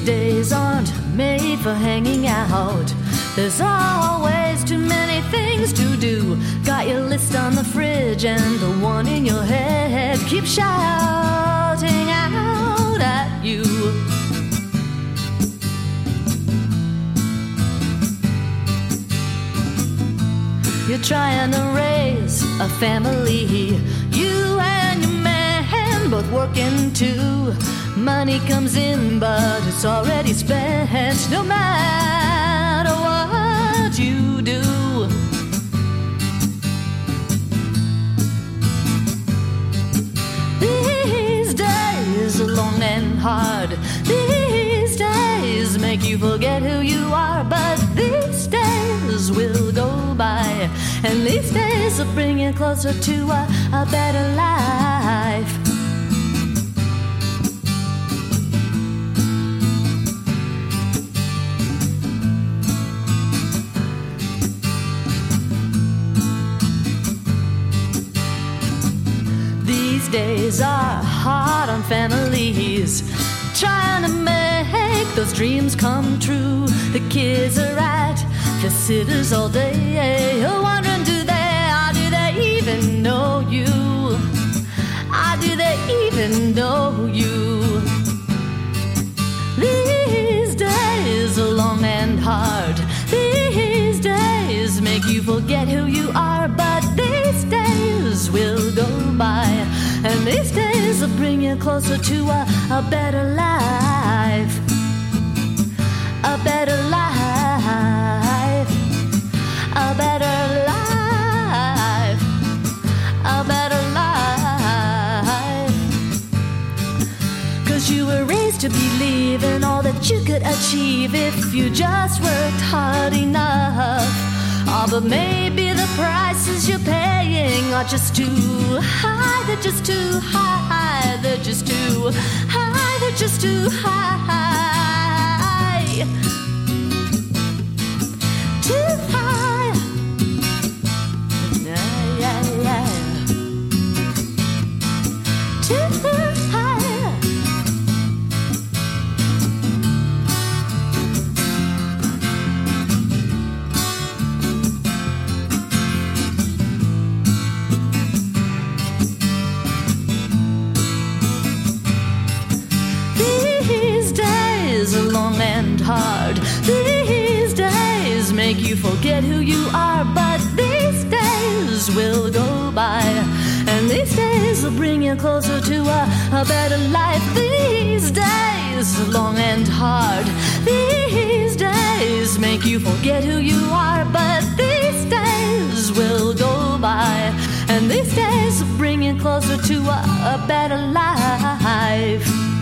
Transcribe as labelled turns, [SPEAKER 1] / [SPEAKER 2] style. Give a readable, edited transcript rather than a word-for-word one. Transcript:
[SPEAKER 1] days aren't made for hanging out. There's always too many things to do. Got your list on the fridge and the one in your head keeps shouting out at you. You're trying to raise a family. You and your man both working too. Money comes in, but it's already spent. No matter what you do, these days are long and hard. These days make you forget who you are. But these days will go by, and these days will bring you closer to a better life. These days are hard on families, trying to make those dreams come true. The kids are at the sitters all day, wondering do they even know you? Do they even know you? These days are long and hard. These days make you forget who you are. But these days will go by, and these days will bring you closer to a better life. A better life. A better life. A better life. 'Cause you were raised to believe in all that you could achieve if you just worked hard enough. Oh, but maybe the prices you're paying are just too high. They're just too high. They're just too high. They're just too high. Too high. Yeah, yeah, yeah. Too high. Long and hard. These days make you forget who you are. But these days will go by, and these days will bring you closer to a better life. These days long and hard. These days make you forget who you are. But these days will go by, and these days will bring you closer to a better life.